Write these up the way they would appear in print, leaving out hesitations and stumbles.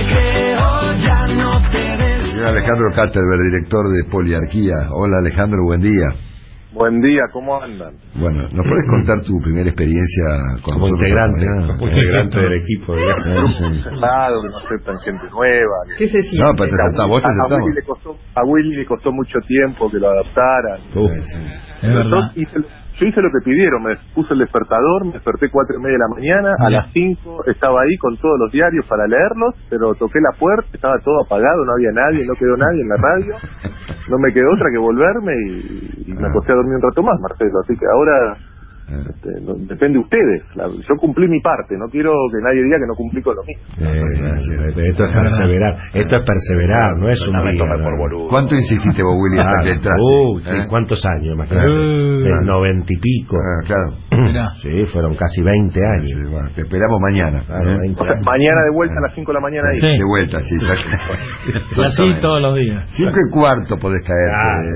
Señor Alejandro Katterberg, director de Poliarquía. Hola Alejandro, buen día. Buen día, ¿cómo andan? Bueno, ¿nos puedes contar tu primera experiencia como integrante del equipo? Claro, que no aceptan gente nueva. ¿Qué se siente? No, pues te aceptamos, a Willy le costó mucho tiempo que lo adaptaran. Es verdad. Yo hice lo que pidieron, me puse el despertador, me desperté 4:30 de la mañana, a las 5 estaba ahí con todos los diarios para leerlos, pero toqué la puerta, estaba todo apagado, no había nadie, no quedó nadie en la radio, no me quedó otra que volverme y me acosté a dormir un rato más, Marcelo, así que ahora depende de ustedes. Yo cumplí mi parte, no quiero que nadie diga que no cumplí con lo mismo. Esto es perseverar, no es un día. ¿Cuánto insististe vos, Willy, hasta que entraste? ¿Cuántos años? Imagínate, 90 y pico. Claro. Sí, fueron casi 20 años. Sí, bueno, te esperamos mañana. O sea, mañana de vuelta a las 5 de la mañana ahí. De vuelta, sí. Así todos los días. 5:15 podés caer.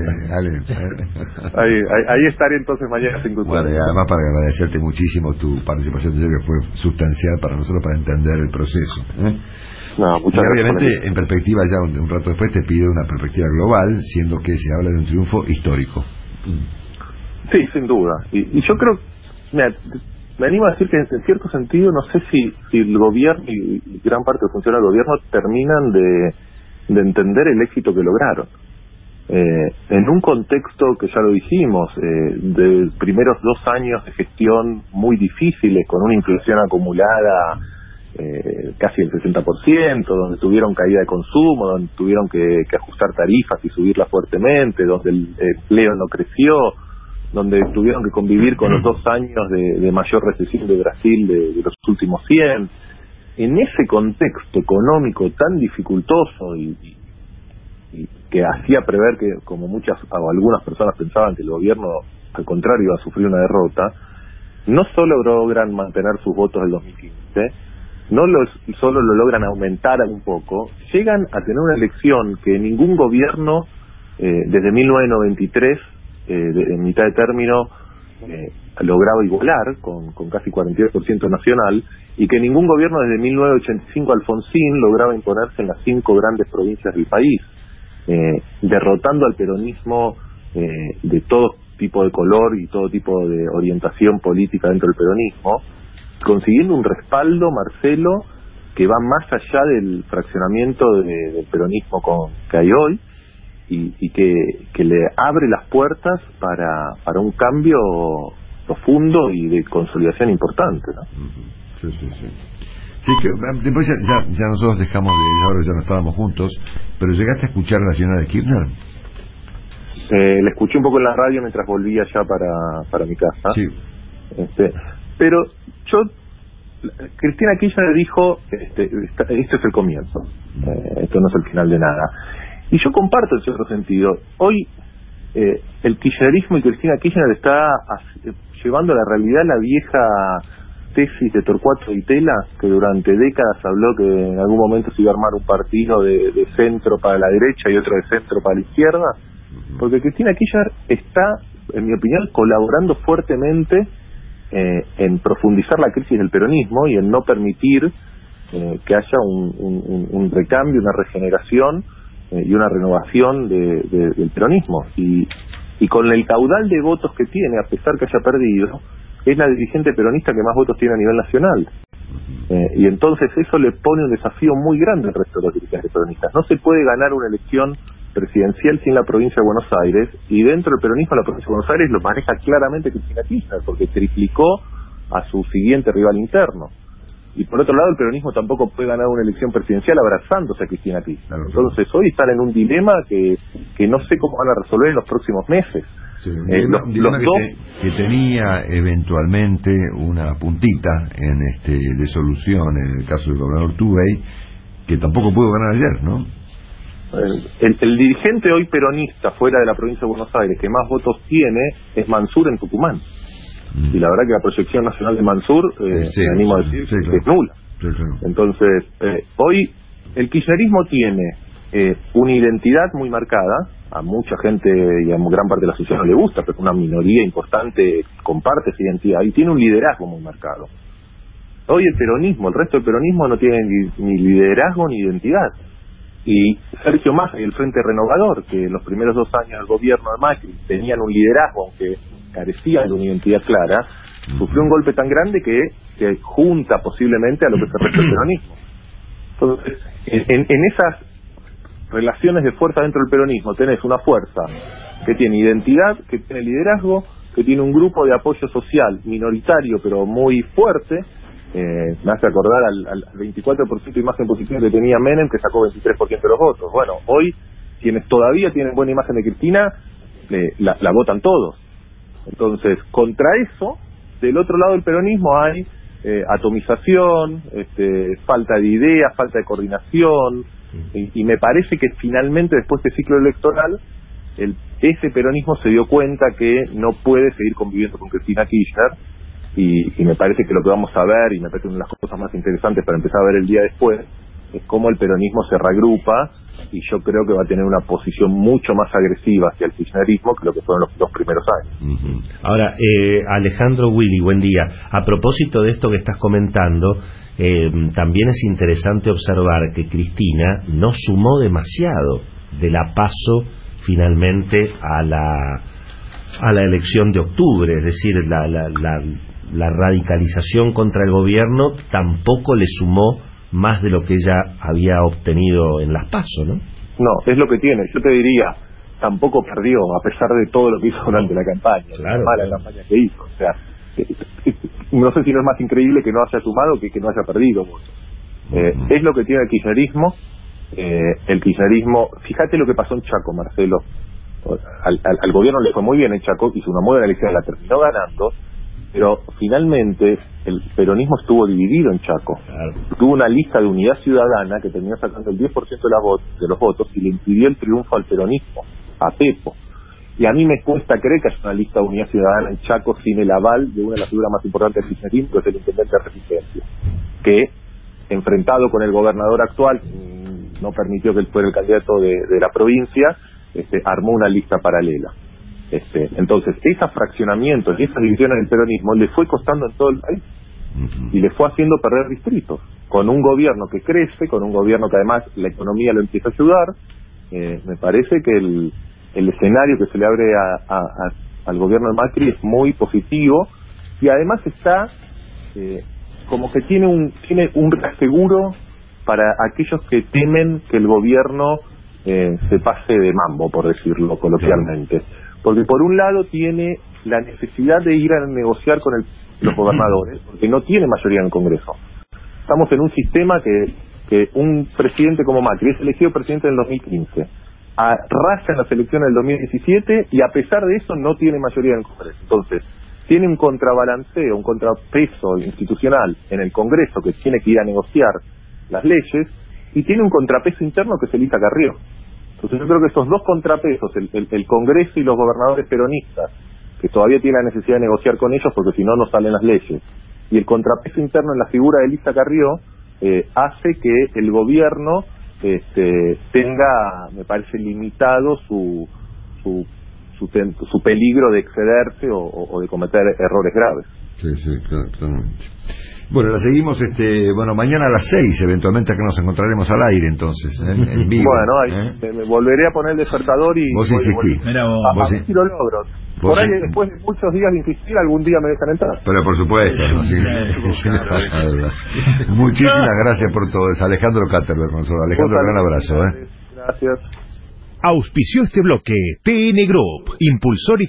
Ahí estaré entonces mañana 5:15. Bueno, y además para agradecerte muchísimo tu participación, que fue sustancial para nosotros para entender el proceso. No, muchas y obviamente gracias. en perspectiva ya un rato después te pido una perspectiva global, siendo que se habla de un triunfo histórico. Sí, sin duda. Y yo creo, mira, me animo a decir que en cierto sentido no sé si el gobierno y gran parte de funcionarios del gobierno terminan de entender el éxito que lograron. En un contexto que ya lo dijimos, de primeros 2 años de gestión muy difíciles, con una inflación acumulada casi el 60%, donde tuvieron caída de consumo, donde tuvieron que ajustar tarifas y subirlas fuertemente, donde el empleo no creció, donde tuvieron que convivir con los 2 años de mayor recesión de Brasil de los últimos 100. En ese contexto económico tan dificultoso y que hacía prever que, como algunas personas pensaban que el gobierno, al contrario, iba a sufrir una derrota, no solo logran mantener sus votos del 2015, solo lo logran aumentar un poco, llegan a tener una elección que ningún gobierno desde 1993, en mitad de término, lograba igualar, con casi 42% nacional, y que ningún gobierno desde 1985 Alfonsín lograba imponerse en las 5 grandes provincias del país, derrotando al peronismo de todo tipo de color y todo tipo de orientación política dentro del peronismo, consiguiendo un respaldo, Marcelo, que va más allá del fraccionamiento del peronismo que hay hoy, y que le abre las puertas para un cambio profundo y de consolidación importante, ¿no? Sí, que después ya nosotros dejamos de ahora, ya no estábamos juntos, pero ¿llegaste a escuchar a la señora Kirchner? Le escuché un poco en la radio mientras volvía ya para mi casa. Sí. Pero Cristina Kirchner dijo, este es el comienzo, esto no es el final de nada. Y yo comparto en cierto sentido. Hoy el kirchnerismo y Cristina Kirchner está llevando a la realidad la vieja tesis de Torcuato Di Tella, que durante décadas habló que en algún momento se iba a armar un partido de centro para la derecha y otro de centro para la izquierda, porque Cristina Kirchner está, en mi opinión, colaborando fuertemente en profundizar la crisis del peronismo y en no permitir que haya un recambio, una regeneración y una renovación del peronismo. Y con el caudal de votos que tiene, a pesar que haya perdido, es la dirigente peronista que más votos tiene a nivel nacional. Y entonces eso le pone un desafío muy grande al resto de los dirigentes peronistas. No se puede ganar una elección presidencial sin la provincia de Buenos Aires, y dentro del peronismo la provincia de Buenos Aires lo maneja claramente Cristina Kirchner, porque triplicó a su siguiente rival interno. Y por otro lado, el peronismo tampoco puede ganar una elección presidencial abrazándose a Cristina Kirchner. Entonces hoy están en un dilema que no sé cómo van a resolver en los próximos meses. Sí, un dilema que tenía eventualmente una puntita de solución en el caso del gobernador Tubey, que tampoco pudo ganar ayer, ¿no? El dirigente hoy peronista fuera de la provincia de Buenos Aires que más votos tiene es Mansur en Tucumán. Y la verdad que la proyección nacional de Mansur, me animo a decir, que es nula. Entonces, hoy el kirchnerismo tiene una identidad muy marcada, a mucha gente y a gran parte de la sociedad no le gusta, pero una minoría importante comparte esa identidad, y tiene un liderazgo muy marcado. Hoy el peronismo, el resto del peronismo no tiene ni liderazgo ni identidad. Y Sergio Massa y el Frente Renovador, que en los primeros 2 años del gobierno de Macri tenían un liderazgo, aunque carecían de una identidad clara, sufrió un golpe tan grande que junta posiblemente a lo que se resta del peronismo. Entonces, en esas relaciones de fuerza dentro del peronismo tenés una fuerza que tiene identidad, que tiene liderazgo, que tiene un grupo de apoyo social minoritario pero muy fuerte. Me hace acordar al 24% de imagen positiva que tenía Menem, que sacó 23% de los votos. Bueno, hoy quienes todavía tienen buena imagen de Cristina la votan todos. Entonces, contra eso, del otro lado del peronismo hay atomización, falta de ideas, falta de coordinación, y me parece que finalmente después de este ciclo electoral ese peronismo se dio cuenta que no puede seguir conviviendo con Cristina Kirchner, y me parece que lo que vamos a ver, y me parece una de las cosas más interesantes para empezar a ver el día después, es cómo el peronismo se reagrupa, y yo creo que va a tener una posición mucho más agresiva hacia el kirchnerismo que lo que fueron los 2 primeros años. Ahora, Alejandro, Willy, buen día. A propósito de esto que estás comentando, también es interesante observar que Cristina no sumó demasiado de la PASO finalmente a la elección de octubre, es decir, la radicalización contra el gobierno tampoco le sumó más de lo que ella había obtenido en las PASO, ¿no? No, es lo que tiene. Yo te diría, tampoco perdió, a pesar de todo lo que hizo durante la campaña, claro, la mala campaña que hizo. O sea, no sé si no es más increíble que no haya sumado que no haya perdido votos. Es lo que tiene el kirchnerismo. El kirchnerismo, fíjate lo que pasó en Chaco, Marcelo. Al gobierno le fue muy bien en Chaco, hizo una muy buena elección, la terminó ganando, pero finalmente el peronismo estuvo dividido en Chaco. Claro. Tuvo una lista de unidad ciudadana que terminó sacando el 10% de los votos y le impidió el triunfo al peronismo, a Pepo. Y a mí me cuesta creer que haya una lista de unidad ciudadana en Chaco sin el aval de una de las figuras más importantes del kirchnerismo, que es el intendente de Resistencia, que, enfrentado con el gobernador actual, no permitió que él fuera el candidato de la provincia, armó una lista paralela. Entonces, esos fraccionamientos y esas divisiones del peronismo le fue costando en todo el país y le fue haciendo perder distritos, con un gobierno que crece, con un gobierno que además la economía lo empieza a ayudar. Me parece que el escenario que se le abre al gobierno de Macri es muy positivo, y además está como que tiene un reaseguro para aquellos que temen que el gobierno se pase de mambo, por decirlo coloquialmente. Porque por un lado tiene la necesidad de ir a negociar con los gobernadores, porque no tiene mayoría en el Congreso. Estamos en un sistema que un presidente como Macri es elegido presidente en el 2015, arrasa en las elecciones del 2017 y a pesar de eso no tiene mayoría en el Congreso. Entonces, tiene un contrabalanceo, un contrapeso institucional en el Congreso que tiene que ir a negociar las leyes, y tiene un contrapeso interno que es Elisa Carrió. Entonces yo creo que estos dos contrapesos, el Congreso y los gobernadores peronistas, que todavía tienen la necesidad de negociar con ellos porque si no, no salen las leyes, y el contrapeso interno en la figura de Elisa Carrió, hace que el gobierno tenga, me parece, limitado su peligro de excederse o de cometer errores graves. Sí, claramente. Bueno, la seguimos, mañana a las 6, eventualmente que nos encontraremos al aire, entonces, en vivo. Bueno, ahí me volveré a poner el despertador y... Vos insistís. Mira vos. A ver si lo logro. Por ahí, después de muchos días de insistir, algún día me dejan entrar. Pero por supuesto. Muchísimas gracias por todo. Es Alejandro Katterberg, Alejandro, gran abrazo. Gracias. Auspició este bloque TN Group, impulsor y